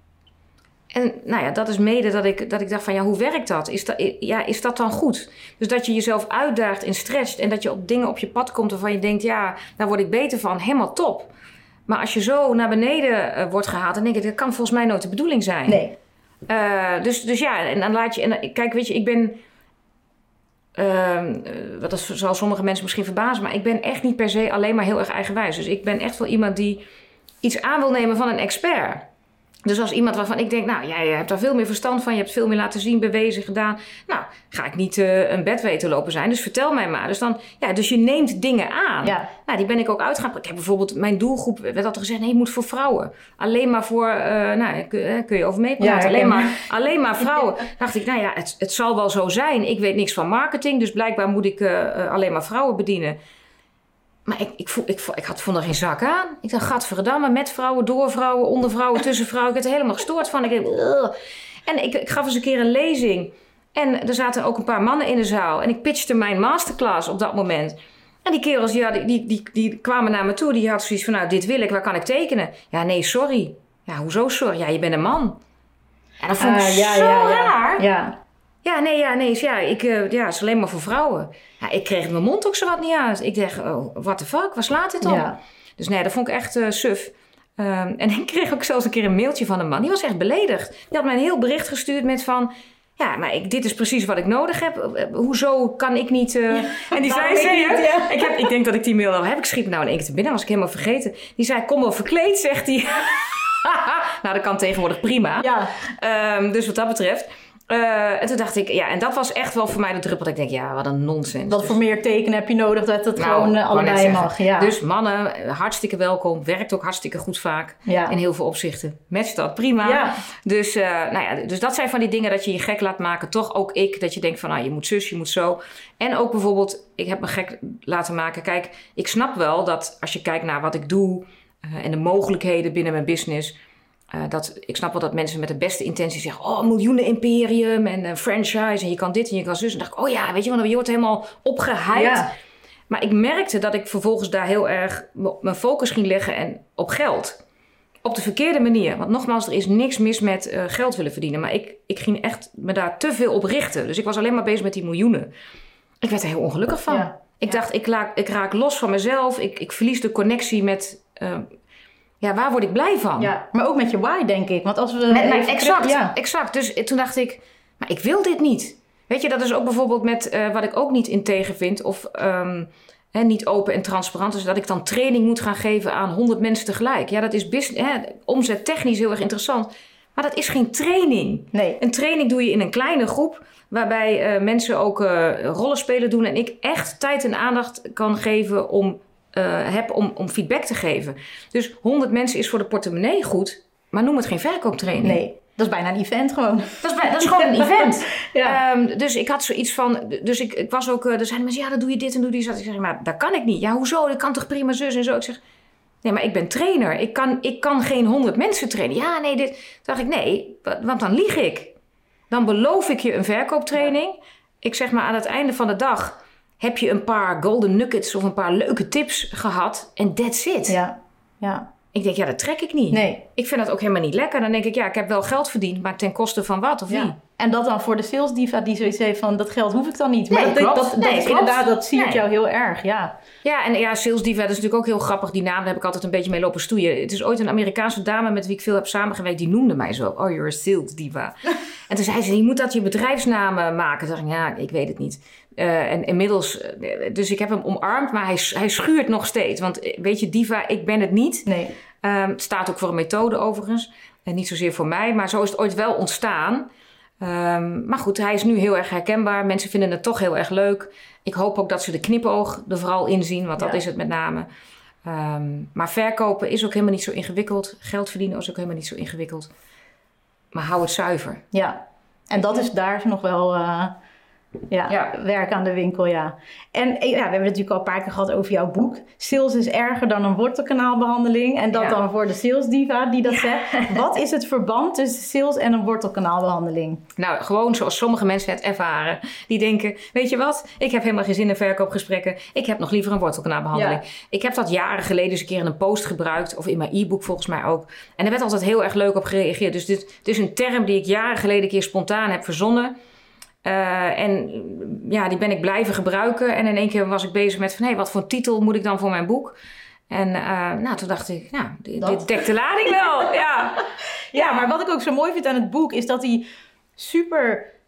En nou ja, dat is mede dat ik, dat ik dacht van ja, hoe werkt dat? Is dat, ja, is dat dan goed? Dus dat je jezelf uitdaagt en stretcht en dat je op dingen op je pad komt waarvan je denkt, ja, daar word ik beter van, helemaal top. Maar als je zo naar beneden uh, wordt gehaald, dan denk ik, dat kan volgens mij nooit de bedoeling zijn. Nee. Uh, dus, dus ja, en dan laat je, en kijk, weet je, ik ben, Uh, dat zal sommige mensen misschien verbazen, maar ik ben echt niet per se alleen maar heel erg eigenwijs. Dus ik ben echt wel iemand die iets aan wil nemen van een expert. Dus als iemand waarvan ik denk, nou, jij hebt daar veel meer verstand van, je hebt veel meer laten zien, bewezen, gedaan. Nou, ga ik niet uh, een bedweter lopen zijn, dus vertel mij maar. Dus dan, ja, dus je neemt dingen aan. Ja. Nou, die ben ik ook uitgaan. Ik heb bijvoorbeeld, mijn doelgroep werd altijd gezegd, nee, je moet voor vrouwen. Alleen maar voor, uh, nou, kun, kun je over meepraten. Ja, alleen, maar, alleen maar vrouwen. Ja. Dacht ik, nou ja, het, het zal wel zo zijn. Ik weet niks van marketing, dus blijkbaar moet ik uh, uh, alleen maar vrouwen bedienen. Maar ik, ik, voel, ik, ik had, vond er geen zak aan. Ik dacht, gadverdamme, met vrouwen, door vrouwen, onder vrouwen, tussen vrouwen. Ik werd er helemaal gestoord van. Ik dacht, uh. En ik, ik gaf eens een keer een lezing. En er zaten ook een paar mannen in de zaal. En ik pitchte mijn masterclass op dat moment. En die kerels, ja, die, die, die, die kwamen naar me toe. Die hadden zoiets van, nou, dit wil ik, waar kan ik tekenen? Ja, nee, sorry. Ja, hoezo sorry? Ja, je bent een man. En dat vond ik uh, ja, zo ja, ja. raar. Ja. Ja, nee, ja, nee, ja, ik, uh, ja, het is alleen maar voor vrouwen. Ja, ik kreeg mijn mond ook zo wat niet uit. Ik dacht, oh, what the fuck, waar slaat dit om? Ja. Dus nee, dat vond ik echt uh, suf. Um, en ik kreeg ook zelfs een keer een mailtje van een man. Die was echt beledigd. Die had mij een heel bericht gestuurd met van... Ja, maar ik, dit is precies wat ik nodig heb. Uh, hoezo kan ik niet... Uh... Ja, en die zei, zei niet, ja. ik, heb, ik denk dat ik die mail al heb. Ik schiet nou in één keer te binnen, was ik helemaal vergeten. Die zei, kom wel verkleed, zegt hij. Nou, dat kan tegenwoordig prima. Ja. Um, dus wat dat betreft... Uh, en toen dacht ik, ja, en dat was echt wel voor mij de druppel. Dat ik denk, ja, wat een nonsens. Wat dus, voor meer tekenen heb je nodig dat het nou, gewoon uh, allebei mag? Ja. Dus mannen, hartstikke welkom. Werkt ook hartstikke goed vaak. Ja. In heel veel opzichten. Matcht dat prima. Ja. Dus, uh, nou ja, dus dat zijn van die dingen dat je je gek laat maken. Toch ook ik, dat je denkt van, nou, je moet zus, je moet zo. En ook bijvoorbeeld, ik heb me gek laten maken. Kijk, ik snap wel dat als je kijkt naar wat ik doe uh, en de mogelijkheden binnen mijn business... Uh, dat, ik snap wel dat mensen met de beste intentie zeggen... oh, miljoenen imperium en een franchise en je kan dit en je kan zus. En dacht ik, oh ja, weet je wel, je wordt helemaal opgehyped. Ja. Maar ik merkte dat ik vervolgens daar heel erg mijn focus ging leggen en op geld. Op de verkeerde manier. Want nogmaals, er is niks mis met uh, geld willen verdienen. Maar ik, ik ging echt me daar te veel op richten. Dus ik was alleen maar bezig met die miljoenen. Ik werd er heel ongelukkig van. Ja. Ik ja. dacht, ik, laak, ik raak los van mezelf. Ik, ik verlies de connectie met... Uh, Ja, waar word ik blij van? Ja, maar ook met je why, denk ik. Want als we met, met, exact, ja. exact. Dus toen dacht ik, maar ik wil dit niet. Weet je, dat is ook bijvoorbeeld met uh, wat ik ook niet integer vind... of um, hè, niet open en transparant... is dat ik dan training moet gaan geven aan honderd mensen tegelijk. Ja, dat is business, hè, omzettechnisch heel erg interessant. Maar dat is geen training. Nee. Een training doe je in een kleine groep... waarbij uh, mensen ook uh, rollenspelen doen... en ik echt tijd en aandacht kan geven om... Uh, heb om, om feedback te geven. Dus honderd mensen is voor de portemonnee goed, maar noem het geen verkooptraining. Nee, dat is bijna een event gewoon. Dat is, bij, dat is gewoon een event. Ja. Um, dus ik had zoiets van, dus ik, ik was ook, er zeiden mensen, ja, dan doe je dit en doe die dat. Ik zeg, maar dat kan ik niet. Ja, hoezo? Dat kan toch prima zus en zo. Ik zeg, nee, maar ik ben trainer. Ik kan, ik kan geen honderd mensen trainen. Ja, nee, dit. Toen dacht ik, nee, want dan lieg ik. Dan beloof ik je een verkooptraining. Ik zeg maar aan het einde van de dag... heb je een paar golden nuggets of een paar leuke tips gehad en that's it. Ja, ja. Ik denk, ja, dat trek ik niet. Nee. Ik vind dat ook helemaal niet lekker. Dan denk ik, ja, ik heb wel geld verdiend, maar ten koste van wat of wie? Ja. En dat dan voor de sales diva die zoiets heeft van, dat geld hoef ik dan niet. Maar nee, dat, dat, dat, nee, dat is inderdaad, dat zie ik nee. jou heel erg, ja. Ja, en ja, sales diva, dat is natuurlijk ook heel grappig. Die naam, daar heb ik altijd een beetje mee lopen stoeien. Het is ooit een Amerikaanse dame met wie ik veel heb samengewerkt, die noemde mij zo. Oh, you're a sales diva. En toen zei ze, je moet dat je bedrijfsnaam maken. Toen dacht ik, ja, ik weet het niet. Uh, en inmiddels, uh, dus ik heb hem omarmd, maar hij, hij schuurt nog steeds. Want weet je, diva, ik ben het niet. Nee. Um, het staat ook voor een methode overigens. En niet zozeer voor mij, maar zo is het ooit wel ontstaan. Um, maar goed, hij is nu heel erg herkenbaar. Mensen vinden het toch heel erg leuk. Ik hoop ook dat ze de knipoog er vooral in zien, want dat ja. is het met name. Um, maar verkopen is ook helemaal niet zo ingewikkeld. Geld verdienen is ook helemaal niet zo ingewikkeld. Maar hou het zuiver. Ja, en dat is daar nog wel... Uh... Ja, ja, werk aan de winkel, ja. En ja, we hebben het natuurlijk al een paar keer gehad over jouw boek. Sales is erger dan een wortelkanaalbehandeling. En dat ja. dan voor de sales diva die dat ja. zegt. Wat is het verband tussen sales en een wortelkanaalbehandeling? Nou, gewoon zoals sommige mensen het ervaren. Die denken, weet je wat? Ik heb helemaal geen zin in verkoopgesprekken. Ik heb nog liever een wortelkanaalbehandeling. Ja. Ik heb dat jaren geleden eens een keer in een post gebruikt. Of in mijn e-book volgens mij ook. En er werd altijd heel erg leuk op gereageerd. Dus dit, dit is een term die ik jaren geleden een keer spontaan heb verzonnen. Uh, en ja, die ben ik blijven gebruiken. En in één keer was ik bezig met van... hé, hey, wat voor titel moet ik dan voor mijn boek? En uh, nou, toen dacht ik... nou, dit, dit dekt de lading wel. ja. ja, maar wat ik ook zo mooi vind aan het boek... is dat hij super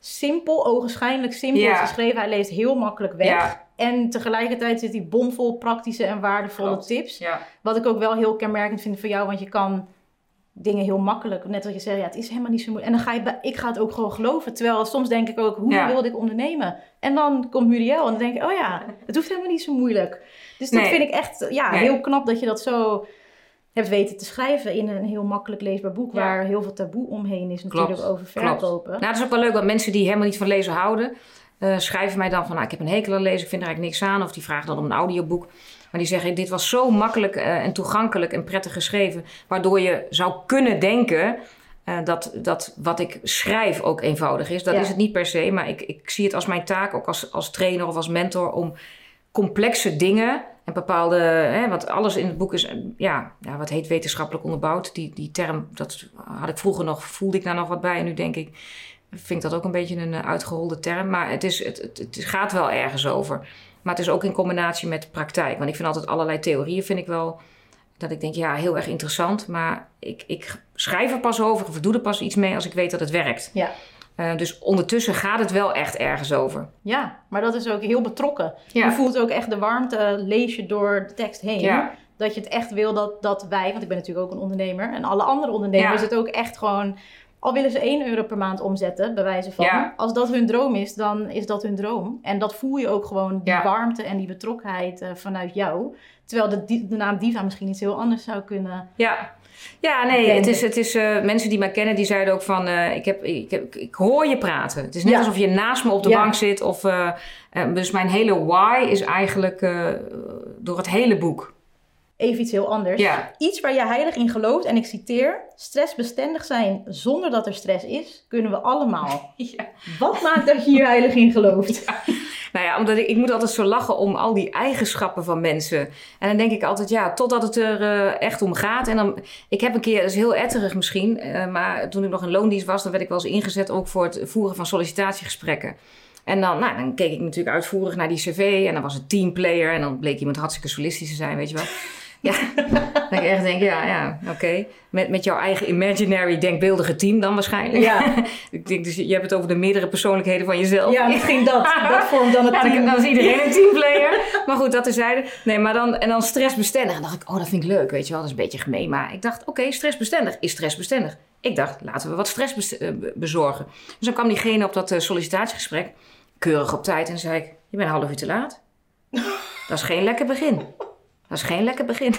simpel, ogenschijnlijk simpel Ja. is geschreven. Hij leest heel makkelijk weg. Ja. En tegelijkertijd zit hij bomvol praktische en waardevolle Klopt. tips. Ja. Wat ik ook wel heel kenmerkend vind voor jou, want je kan dingen heel makkelijk, net wat je zegt, ja, het is helemaal niet zo moeilijk. En dan ga je, bij- ik ga het ook gewoon geloven. Terwijl soms denk ik ook, hoe Ja. wilde ik ondernemen? En dan komt Muriel en dan denk ik, oh ja, het hoeft helemaal niet zo moeilijk. Dus dat Nee. vind ik echt ja, Nee. heel knap dat je dat zo hebt weten te schrijven in een heel makkelijk leesbaar boek, Ja. waar heel veel taboe omheen is natuurlijk Klopt. over Klopt. verkopen. Nou, dat is ook wel leuk, want mensen die helemaal niet van lezen houden, uh, schrijven mij dan van, nou, ik heb een hekel aan lezen, ik vind er eigenlijk niks aan. Of die vragen dan om een audioboek. Maar die zeggen, dit was zo makkelijk uh, en toegankelijk en prettig geschreven, waardoor je zou kunnen denken uh, dat, dat wat ik schrijf ook eenvoudig is. Dat Ja. is het niet per se, maar ik, ik zie het als mijn taak, ook als, als trainer of als mentor, om complexe dingen en bepaalde, hè, want alles in het boek is, ja, ja, wat heet wetenschappelijk onderbouwd. Die, die term, dat had ik vroeger nog, voelde ik daar nog wat bij. En nu denk ik, vind ik dat ook een beetje een uitgeholde term. Maar het, is, het, het, het gaat wel ergens over. Maar het is ook in combinatie met de praktijk. Want ik vind altijd allerlei theorieën, vind ik wel, dat ik denk, ja, heel erg interessant. Maar ik, ik schrijf er pas over of doe er pas iets mee als ik weet dat het werkt. Ja. Uh, dus ondertussen gaat het wel echt ergens over. Ja, maar dat is ook heel betrokken. Ja. Je voelt ook echt de warmte, lees je door de tekst heen. Ja. Dat je het echt wil dat, dat wij, want ik ben natuurlijk ook een ondernemer, en alle andere ondernemers Ja. het ook echt gewoon, al willen ze één euro per maand omzetten, bij wijze van. Ja. Als dat hun droom is, dan is dat hun droom. En dat voel je ook gewoon, die Ja. warmte en die betrokkenheid uh, vanuit jou. Terwijl de, di- de naam Diva misschien iets heel anders zou kunnen. Ja. Ja, nee, Denken. het is, het is uh, mensen die mij kennen, die zeiden ook van, uh, ik, heb, ik, heb, ik hoor je praten. Het is net Ja. alsof je naast me op de Ja. bank zit. Of, uh, uh, dus mijn hele why is eigenlijk uh, door het hele boek. Even iets heel anders. Ja. Iets waar je heilig in gelooft, en ik citeer, stressbestendig zijn zonder dat er stress is, kunnen we allemaal. Ja. Wat maakt dat je hier heilig in gelooft? Ja. Nou ja, omdat ik, ik moet altijd zo lachen om al die eigenschappen van mensen. En dan denk ik altijd, ja, totdat het er uh, echt om gaat. En dan, ik heb een keer, dat is heel etterig misschien, uh, maar toen ik nog in loondienst was, dan werd ik wel eens ingezet ook voor het voeren van sollicitatiegesprekken. En dan, nou, dan keek ik natuurlijk uitvoerig naar die cv en dan was het teamplayer en dan bleek iemand hartstikke solistisch te zijn, weet je wel. Ja, dat ik echt denk, ja, ja, oké. Okay. Met, met jouw eigen imaginary denkbeeldige team dan waarschijnlijk. Ja. Ik denk, dus je hebt het over de meerdere persoonlijkheden van jezelf. Ja, misschien dat. Dat vormt dan het Ja, team. dan is iedereen een teamplayer. Maar goed, dat terzijde. Nee, maar dan, en dan stressbestendig. En dan dacht ik, oh, dat vind ik leuk, weet je wel. Dat is een beetje gemeen. Maar ik dacht, oké, okay, stressbestendig is stressbestendig. Ik dacht, laten we wat stress bes- uh, bezorgen. Dus dan kwam diegene op dat uh, sollicitatiegesprek, keurig op tijd. En zei ik, je bent een half uur te laat. Dat is geen lekker begin. Dat is geen lekker begin.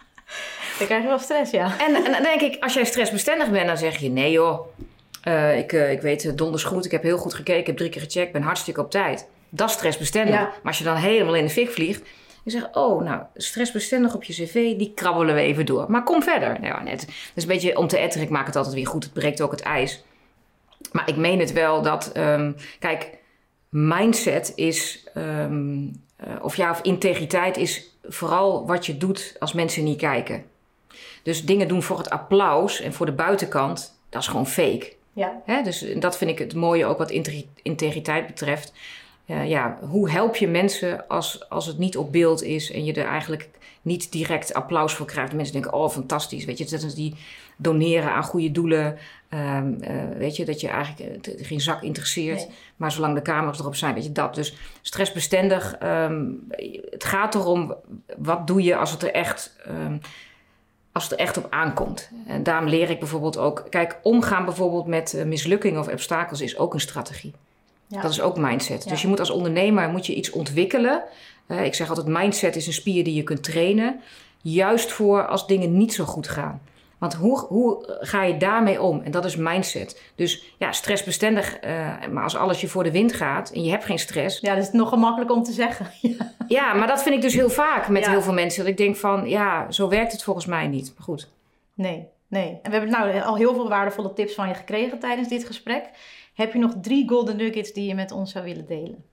Dan krijg je wel stress, ja. En, en dan denk ik, als jij stressbestendig bent, dan zeg je, nee joh. Uh, ik, uh, ik weet uh, donders goed, ik heb heel goed gekeken, ik heb drie keer gecheckt, ben hartstikke op tijd. Dat is stressbestendig. Ja. Maar als je dan helemaal in de fik vliegt, je zegt, oh, nou, stressbestendig op je cv, die krabbelen we even door. Maar kom verder. Nou, net, dat is een beetje om te etteren, ik maak het altijd weer goed, het breekt ook het ijs. Maar ik meen het wel dat, um, kijk, mindset is, um, uh, of ja, of integriteit is vooral wat je doet als mensen niet kijken. Dus dingen doen voor het applaus en voor de buitenkant, dat is gewoon fake. Ja. Hè? Dus dat vind ik het mooie ook wat integriteit betreft. Uh, ja, hoe help je mensen als, als het niet op beeld is en je er eigenlijk niet direct applaus voor krijgt? Mensen denken, oh fantastisch, weet je, dat is die doneren aan goede doelen. Um, uh, weet je, dat je eigenlijk uh, geen zak interesseert. Nee. Maar zolang de camera's erop zijn, weet je dat. Dus stressbestendig, um, het gaat erom, wat doe je als het er echt... Um, Als het er echt op aankomt. En daarom leer ik bijvoorbeeld ook... Kijk, omgaan bijvoorbeeld met uh, mislukkingen of obstakels is ook een strategie. Ja. Dat is ook mindset. Ja. Dus je moet als ondernemer moet je iets ontwikkelen. Uh, ik zeg altijd, mindset is een spier die je kunt trainen. Juist voor als dingen niet zo goed gaan. Want hoe, hoe ga je daarmee om? En dat is mindset. Dus ja, stressbestendig. Uh, maar als alles je voor de wind gaat en je hebt geen stress... Ja, dat is nog gemakkelijk om te zeggen. Ja, ja, maar dat vind ik dus heel vaak met ja. heel veel mensen. Dat ik denk van, ja, zo werkt het volgens mij niet. Maar goed. Nee, nee. En we hebben nou al heel veel waardevolle tips van je gekregen tijdens dit gesprek. Heb je nog drie golden nuggets die je met ons zou willen delen?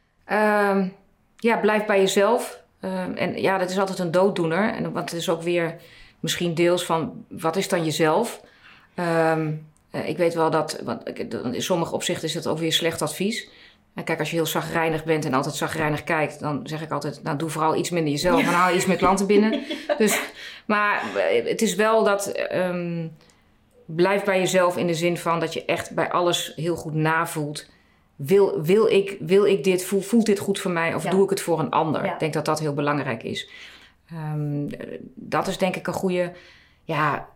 Um, ja, blijf bij jezelf. Um, en ja, dat is altijd een dooddoener. En, want het is ook weer... Misschien deels van, wat is dan jezelf? Um, uh, ik weet wel dat, want in sommige opzichten is dat ook weer slecht advies. En kijk, als je heel chagrijnig bent en altijd chagrijnig kijkt... dan zeg ik altijd, nou doe vooral iets minder jezelf... en haal iets meer klanten binnen. Dus, maar het is wel dat... Um, blijf bij jezelf in de zin van dat je echt bij alles heel goed navoelt... wil, wil, ik, wil ik dit, voel, voelt dit goed voor mij of ja. doe ik het voor een ander? Ja. Ik denk dat dat heel belangrijk is. Um, dat is denk ik een goede... Ja,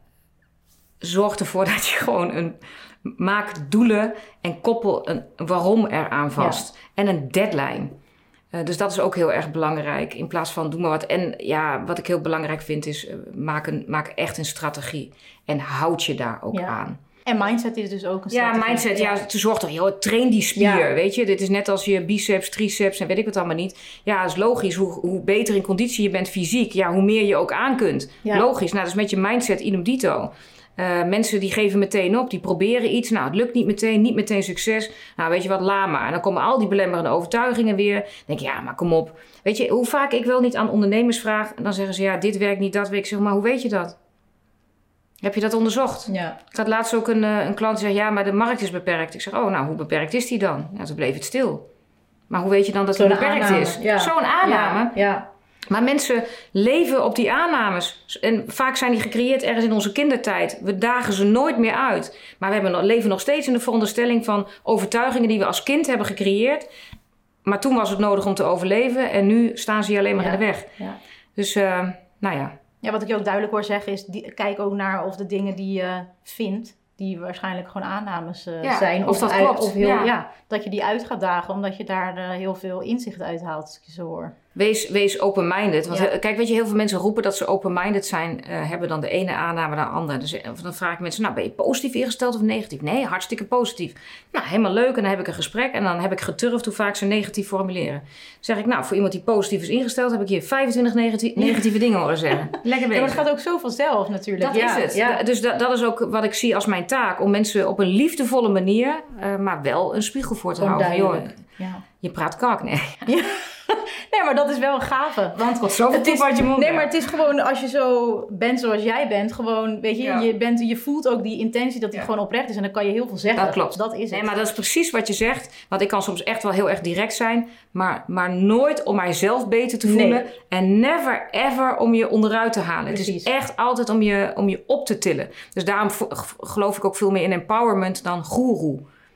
zorg ervoor dat je gewoon een... Maak doelen en koppel een waarom eraan vast. Ja. En een deadline. Uh, dus dat is ook heel erg belangrijk. In plaats van doe maar wat. En ja, wat ik heel belangrijk vind is... Uh, maak, een, maak echt een strategie. En houd je daar ook ja. aan. En mindset is dus ook een strategie. Ja, mindset. Ja, ja te zorgen toch, joh, train die spier. Ja. Weet je, dit is net als je biceps, triceps en weet ik wat allemaal niet. Ja, dat is logisch. Hoe, hoe beter in conditie je bent fysiek, ja, hoe meer je ook aan kunt. Ja. Logisch. Nou, dat is met je mindset idem dito. Uh, mensen die geven meteen op, die proberen iets. Nou, het lukt niet meteen, niet meteen succes. Nou, weet je wat, laat maar. En dan komen al die belemmerende overtuigingen weer. Dan denk je, ja, maar kom op. Weet je, hoe vaak ik wel niet aan ondernemers vraag. En dan zeggen ze, ja, dit werkt niet, dat werkt. Ik zeg, maar hoe weet je dat? Heb je dat onderzocht? Ja. Ik had laatst ook een, een klant die zei, ja, maar de markt is beperkt. Ik zeg, oh, nou, hoe beperkt is die dan? Ja, toen bleef het stil. Maar hoe weet je dan dat het beperkt aanname. is? Ja. Zo'n aanname. Ja, ja. Maar mensen leven op die aannames. En vaak zijn die gecreëerd ergens in onze kindertijd. We dagen ze nooit meer uit. Maar we hebben, leven nog steeds in de veronderstelling van overtuigingen die we als kind hebben gecreëerd. Maar toen was het nodig om te overleven. En nu staan ze je alleen maar ja. in de weg. Ja. Dus, uh, nou ja. Ja, wat ik je ook duidelijk hoor zeggen is... Die, kijk ook naar of de dingen die je vindt... die waarschijnlijk gewoon aannames uh, ja, zijn. Of, of dat uit, klopt. Of heel, ja. Ja, dat je die uit gaat dagen... omdat je daar uh, heel veel inzicht uit haalt, als ik je zo hoor. Wees, wees open-minded. Want ja. kijk, weet je, heel veel mensen roepen dat ze open-minded zijn... Uh, hebben dan de ene aanname dan de andere. Dus dan vraag ik mensen, nou, ben je positief ingesteld of negatief? Nee, hartstikke positief. Nou, helemaal leuk. En dan heb ik een gesprek. En dan heb ik geturfd hoe vaak ze negatief formuleren. Dan zeg ik, nou, voor iemand die positief is ingesteld... heb ik hier vijfentwintig negatieve, negatieve dingen horen zeggen. Lekker bezig. Ja, maar het gaat ook zo vanzelf natuurlijk. Dat ja. is het. Ja. Dus dat, dat is ook wat ik zie als mijn taak. Om mensen op een liefdevolle manier... Uh, maar wel een spiegel voor te Gewoon houden. Joh, ja. Je praat kak, nee. Ja. Nee, maar dat is wel een gave. Want God, zoveel het is, uit je mond. Nee, maar het is gewoon als je zo bent zoals jij bent, gewoon, weet je, ja. je, bent, je voelt ook die intentie dat die ja. gewoon oprecht is en dan kan je heel veel zeggen. Dat klopt. Dat is het. Nee, maar dat is precies wat je zegt. Want ik kan soms echt wel heel erg direct zijn, maar, maar nooit om mijzelf beter te voelen. Nee. En never ever om je onderuit te halen. Precies. Het is echt altijd om je, om je op te tillen. Dus daarom geloof ik ook veel meer in empowerment dan goeroe.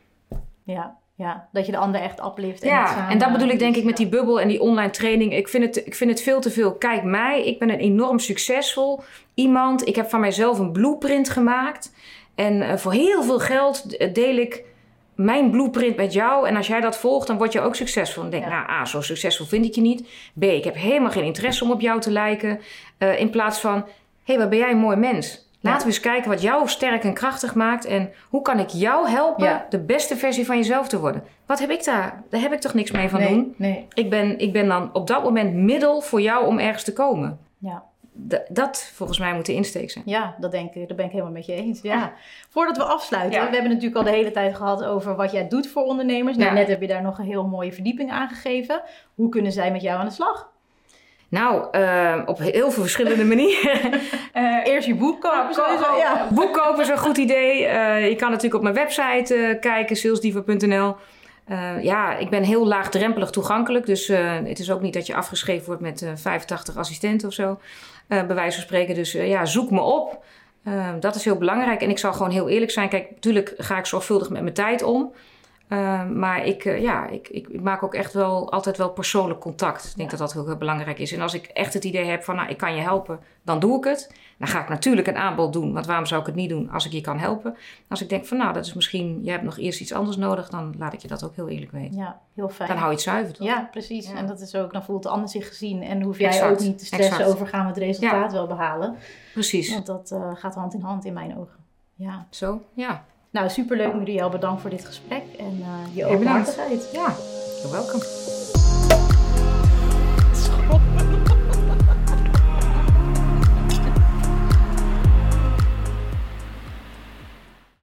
Ja. Ja, dat je de ander echt uplift. En ja, samen, en dat bedoel ik denk ik met die bubbel en die online training. Ik vind, het, ik vind het veel te veel. Kijk mij, ik ben een enorm succesvol iemand. Ik heb van mijzelf een blueprint gemaakt. En uh, voor heel veel geld deel ik mijn blueprint met jou. En als jij dat volgt, dan word je ook succesvol. Dan denk ik, ja. nou, A, zo succesvol vind ik je niet. B, ik heb helemaal geen interesse om op jou te lijken. Uh, in plaats van, hé, hey, wat ben jij een mooi mens. Laten we eens kijken wat jou sterk en krachtig maakt. En hoe kan ik jou helpen ja. de beste versie van jezelf te worden? Wat heb ik daar? Daar heb ik toch niks mee van nee, doen? Nee. Ik ben, ik ben dan op dat moment middel voor jou om ergens te komen. Ja. D- dat volgens mij moet de insteek zijn. Ja, dat denk ik. Daar ben ik helemaal met je eens. Ja. Ja. Voordat we afsluiten. Ja. We hebben natuurlijk al de hele tijd gehad over wat jij doet voor ondernemers. Nou, ja. Net heb je daar nog een heel mooie verdieping aan gegeven. Hoe kunnen zij met jou aan de slag? Nou, uh, op heel veel verschillende manieren. uh, Eerst je boek kopen. Nou, ko- ja. Boek kopen is een goed idee. Uh, je kan natuurlijk op mijn website uh, kijken, salesdiva punt n l. Uh, ja, ik ben heel laagdrempelig toegankelijk. Dus uh, het is ook niet dat je afgeschreven wordt met uh, vijfentachtig assistenten of zo. Uh, bij wijze van spreken. Dus uh, ja, zoek me op. Uh, dat is heel belangrijk. En ik zal gewoon heel eerlijk zijn. Kijk, natuurlijk ga ik zorgvuldig met mijn tijd om. Uh, maar ik, uh, ja, ik, ik, ik maak ook echt wel altijd wel persoonlijk contact. Ik denk ja. dat dat heel, heel belangrijk is. En als ik echt het idee heb van, nou, ik kan je helpen, dan doe ik het. Dan ga ik natuurlijk een aanbod doen. Want waarom zou ik het niet doen als ik je kan helpen? Als ik denk van, nou, dat is misschien, je hebt nog eerst iets anders nodig, dan laat ik je dat ook heel eerlijk weten. Ja, heel fijn. Dan hou je het zuiver, toch? Ja, precies. Ja. En dat is ook, dan voelt de ander zich gezien. En hoef jij exact. ook niet te stressen exact. over, gaan we het resultaat ja. wel behalen. Precies. Want dat uh, gaat hand in hand in mijn ogen. Ja. Zo, ja. Nou, superleuk Muriel. Bedankt voor dit gesprek en uh, je openhartigheid. Ja, you're welcome.